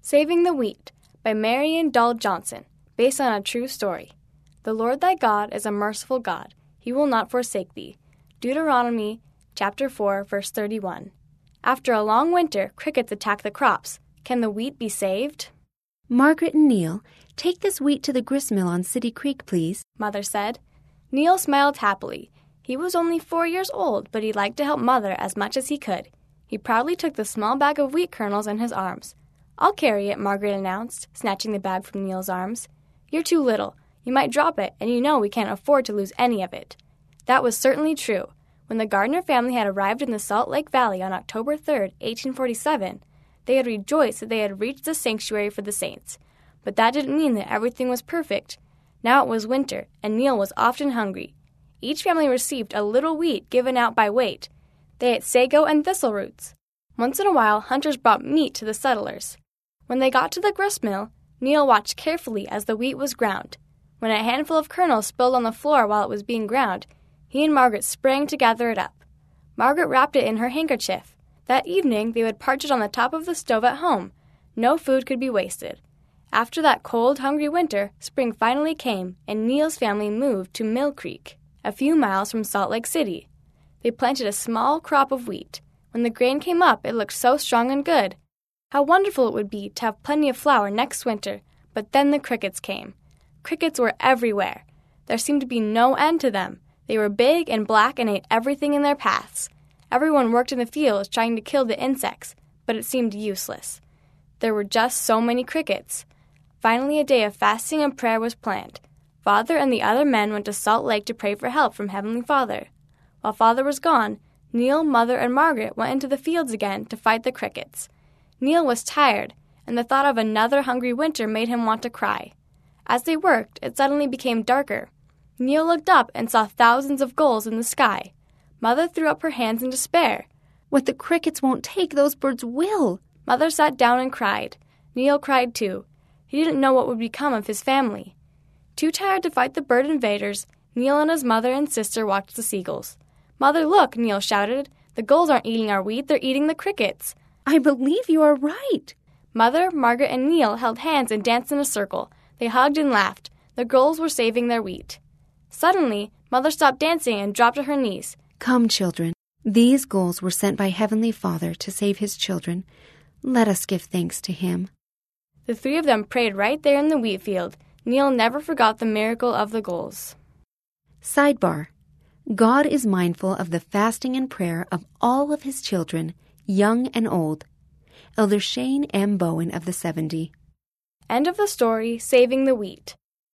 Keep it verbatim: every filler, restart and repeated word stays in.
Saving the Wheat by Marion Dall Johnson, based on a true story. The Lord thy God is a merciful God. He will not forsake thee. Deuteronomy chapter four, verse thirty-one. After a long winter, crickets attack the crops. Can the wheat be saved? Margaret and Neil, take this wheat to the gristmill on City Creek, please, Mother said. Neil smiled happily. He was only four years old, but he liked to help Mother as much as he could. He proudly took the small bag of wheat kernels in his arms. I'll carry it, Margaret announced, snatching the bag from Neil's arms. You're too little. You might drop it, and you know we can't afford to lose any of it. That was certainly true. When the Gardner family had arrived in the Salt Lake Valley on October third, eighteen forty-seven, they had rejoiced that they had reached the sanctuary for the saints. But that didn't mean that everything was perfect. Now it was winter, and Neil was often hungry. Each family received a little wheat given out by weight. They ate sago and thistle roots. Once in a while, hunters brought meat to the settlers. When they got to the gristmill, Neil watched carefully as the wheat was ground. When a handful of kernels spilled on the floor while it was being ground, he and Margaret sprang to gather it up. Margaret wrapped it in her handkerchief. That evening, they would parch it on the top of the stove at home. No food could be wasted. After that cold, hungry winter, spring finally came, and Neil's family moved to Mill Creek, a few miles from Salt Lake City. They planted a small crop of wheat. When the grain came up, it looked so strong and good. How wonderful it would be to have plenty of flour next winter. But then the crickets came. Crickets were everywhere. There seemed to be no end to them. They were big and black and ate everything in their paths. Everyone worked in the fields trying to kill the insects, but it seemed useless. There were just so many crickets. Finally, a day of fasting and prayer was planned. Father and the other men went to Salt Lake to pray for help from Heavenly Father. While Father was gone, Neil, Mother, and Margaret went into the fields again to fight the crickets. Neil was tired, and the thought of another hungry winter made him want to cry. As they worked, it suddenly became darker. Neil looked up and saw thousands of gulls in the sky. Mother threw up her hands in despair. What the crickets won't take, those birds will. Mother sat down and cried. Neil cried too. He didn't know what would become of his family. Too tired to fight the bird invaders, Neil and his mother and sister watched the seagulls. Mother, look, Neil shouted. The gulls aren't eating our wheat, they're eating the crickets. I believe you are right. Mother, Margaret, and Neil held hands and danced in a circle. They hugged and laughed. The gulls were saving their wheat. Suddenly, Mother stopped dancing and dropped to her knees. Come, children. These gulls were sent by Heavenly Father to save His children. Let us give thanks to Him. The three of them prayed right there in the wheat field. Neil never forgot the miracle of the gulls. Sidebar. God is mindful of the fasting and prayer of all of His children, young and old. Elder Shane M. Bowen of the seventy. End of the story, Saving the Wheat.